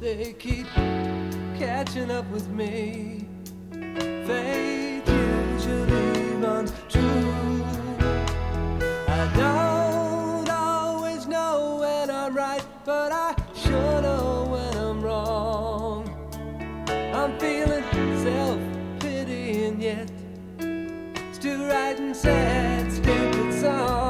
they keep catching up with me. Fate usually runs true. I don't always know when I'm right, but I sure know when I'm wrong. I'm feeling self-pity and yet still writing sad, stupid songs.